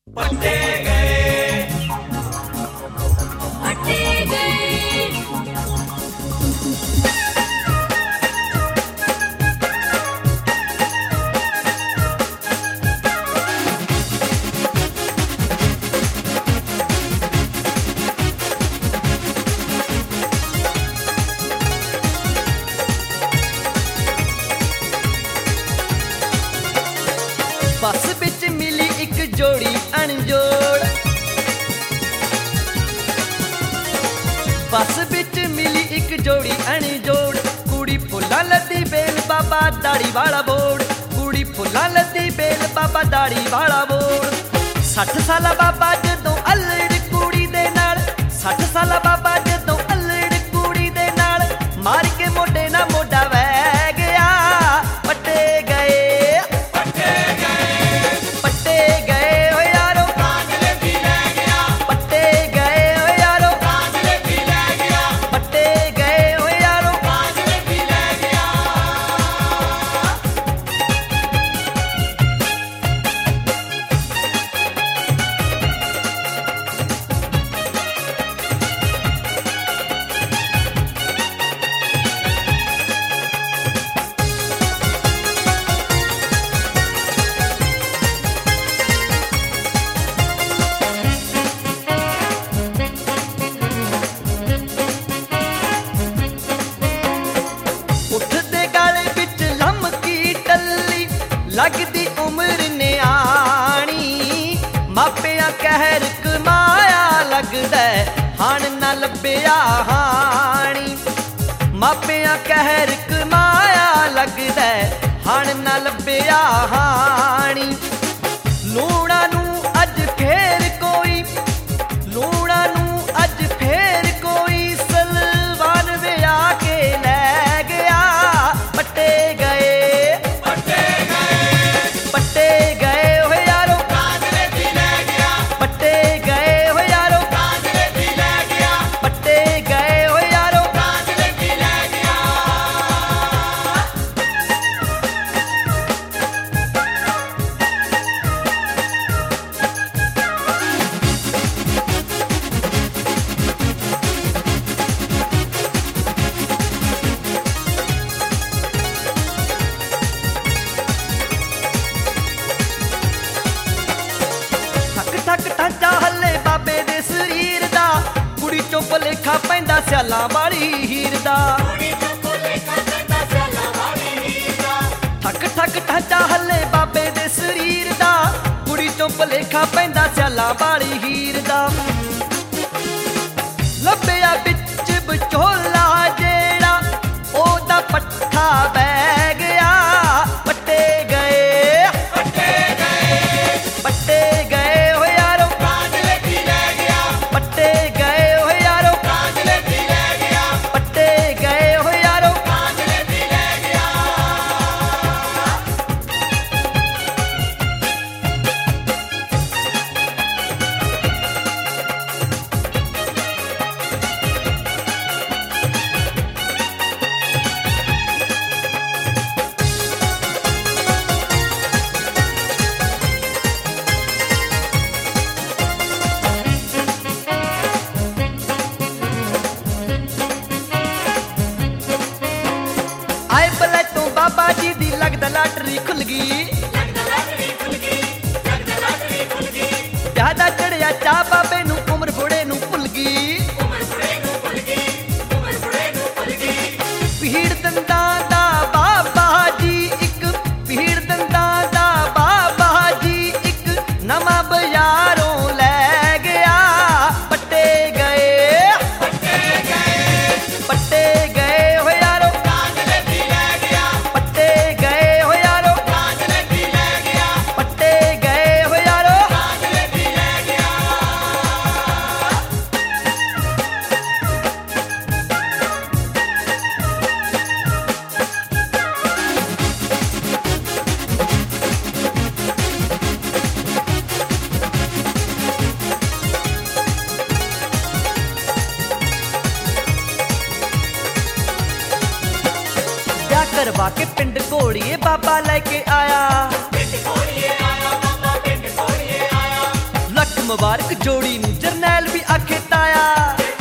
पट्टे गए, पट्टे गए। बस बिच मिली एक जोड़ी अनजोड़, बस बिच मिली एक जोड़ी अनजोड़। कुड़ी फुल्लां लद्दी बेल बाबा दाड़ी वाला बोड़, कुड़ी फुल्लां लद्दी बेल बाबा दाड़ी वाला बोड़। 60 साला बाबा जदों अल्लड़ कुड़ी दे नाल, 60 साला बाबा जदों अल्लड़ कुड़ी दे नाल, मार के मोढे ना मोढा वह गया। पट्टे गए, पट्टे गए, पट्टे गए ओ यारो, कांगले भी ले गया, पट्टे गए ओ यारो, कांगले भी ले गया, पट्टे गए ओ यारो। कांगले भी ले गया। उठदे गाले बिच लमकी टल्ली, लगदी उम्र न्याणी। मापिया कहर कमाया लगदा हाण ना लब्बिया हाणी। मापिया कहर कमाया लगदा हाण ना लब्बिया हाणी। लूणा नू अज फेर कोई, लूणा नू अज फेर कोई सलवान विया के लै गया। पट्टे गए, पट्टे गए, पट्टे गए हो यारो, कांगले भी ले गया, पट्टे गए हो यारो, कांगले भी ले गया, पट्टे गए हो यारो। कांगले भी ले गया। ठक ठक ढांचा हल्ले बाबे दे सरीर दा, कुड़ी चों भुलेखा पैंदा सियालां वाली हीर दा। ठक ठक ढांचा हल्ले बाबे दे सरीर दा, कुड़ी चों भुलेखा पैंदा सियालां वाली हीर दा। लब्बिया बिच विचोला जेड़ा ओदा पट्ठा बह गया। पट्टे गए, पट्टे गए, पट्टे गए हो यारो, कांगले भी ले गया, पट्टे गए हो यारो, कांगले भी ले गया, पट्टे गए हो यारो। कांगले भी ले गया। आए बलै तो बाबा जी दी लगदा लाटरी खुल गई। प्यादा चढ़िया चा बाबे नू उम्र बुढ़े नू भुल गई। भीड़ दंदां दा बाबा जी इक, भीड़ दंदां दा बाबा जी इक, नवां बजारों लै गया। पट्टे गए, पट्टे गए, पट्टे गए हो यारो, कांगले भी ले गया, पट्टे गए हो यारो, कांगले भी ले गया, पट्टे गए हो यारो। कांगले भी ले गया। क्या करवा के पिंड घोड़िए बाबा लेके आया। ਲੱਖ ਮੁਬਾਰਕ ਜੋੜੀ ਨੂੰ ਜਰਨੈਲ ਵੀ ਆਖੇ ਤਾਇਆ।